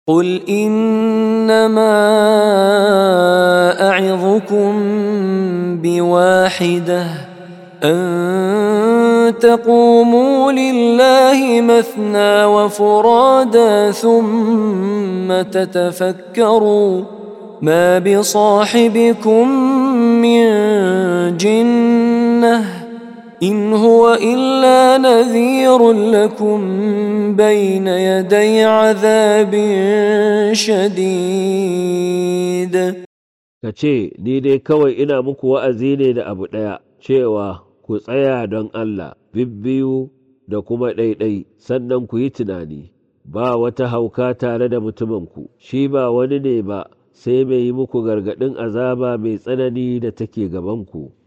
قل إنما أعظكم بواحدة أن تقوموا لله مثنى وفرادا ثم تتفكروا ما بصاحبكم من جنة إن هو إلا نذير لكم بين يدي عذاب شديد. kace ni dai kawai ina muku wa'azi ne da abu ɗaya, cewa ku tsaya don Allah bibbiyu da kuma ɗaiɗai, sannan ku yi tunani. Ba wata hauka tare da mutumanku, shi ba wani ne ba sai mai yi muku gargaɗin azaba mai tsanani da take gabanku.